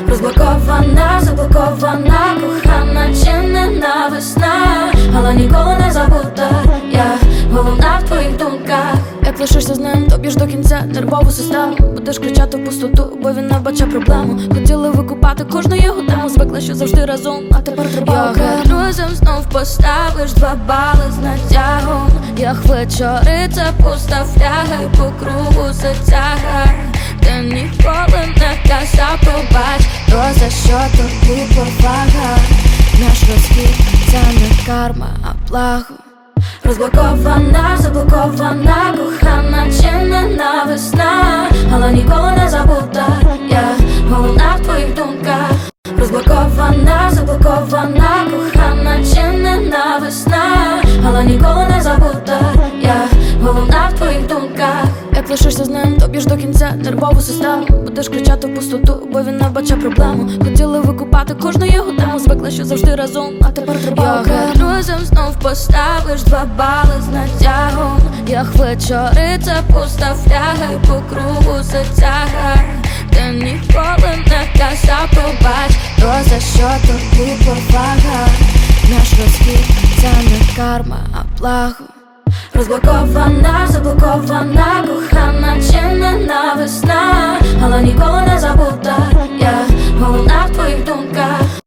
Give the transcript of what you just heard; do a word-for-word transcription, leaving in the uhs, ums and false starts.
Розблокована, заблокована, кохана чи ненависна, але ніколи не забута. Я головна в твоїх думках. Як лишишся з ним, тобі ж до кінця нервову систему. Будеш кричати в пустоту, бо він не бачить проблему. Хотіли викупати кожну його тему, звикла, що завжди разом, а тепер треба окремо. Друзям знов поставиш два бали з натягом. Як вечори, це пуста фляга, і по кругу затяга. Ти ніколи не казав пробач, то за що тобі повага? Наш розхід — це не карма, а благо. Розблокована, заблокована, кохана чи ненависна, але ніколи не забута. Я головна в твоїх думках. Розблокована, заблокована, кохана чи ненависна, але ніколи не забута. Я головна в твоїх думках. Як лишишся з ним, тобі ж до кінця нервову систему. Будеш кричати в пустоту, бо він не бачить проблему. Хотіли викупати кожну його тему, звикла, що завжди разом, а тепер треба окремо. Друзям знов поставиш два бали з натягом. Як вечори, це пуста фляга, і по кругу затяга. Ти ніколи не казав пробач, то за що тобі повага? Наш розхід — це не карма, а благо. Розблокована, заблокована, кохана чи ненависна, але ніколи не забута. Я головна в твоїх думках.